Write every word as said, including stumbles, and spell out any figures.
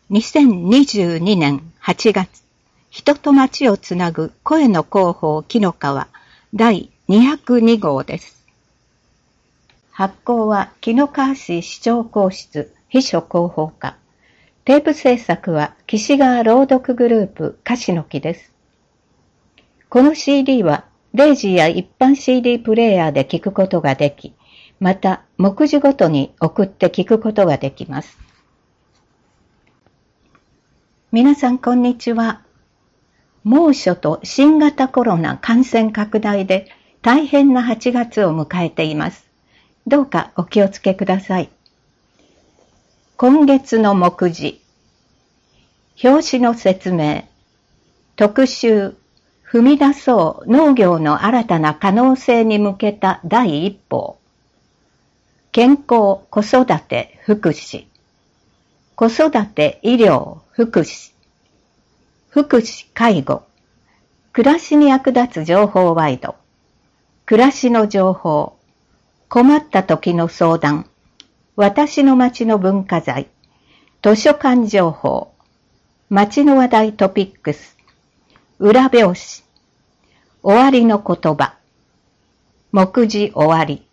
にせんにじゅうにねんはちがつ、人と街をつなぐ声の広報紀の川だいにひゃくにごうです。発行は紀の川市市長公室秘書広報課。テープ制作は岸川朗読グループ樫の木です。この シーディー はレイジーや一般 シーディー プレイヤーで聞くことができ、また目次ごとに送って聞くことができます。皆さんこんにちは。猛暑と新型コロナ感染拡大で大変なはちがつを迎えています。どうかお気をつけください。今月の目次。表紙の説明。特集。踏み出そう農業の新たな可能性に向けた第一歩。健康、子育て、福祉。子育て、医療、福祉。福祉、介護。暮らしに役立つ情報ワイド。暮らしの情報。困った時の相談。私の町の文化財。図書館情報。町の話題トピックス。裏表紙。終わりの言葉。目次終わり。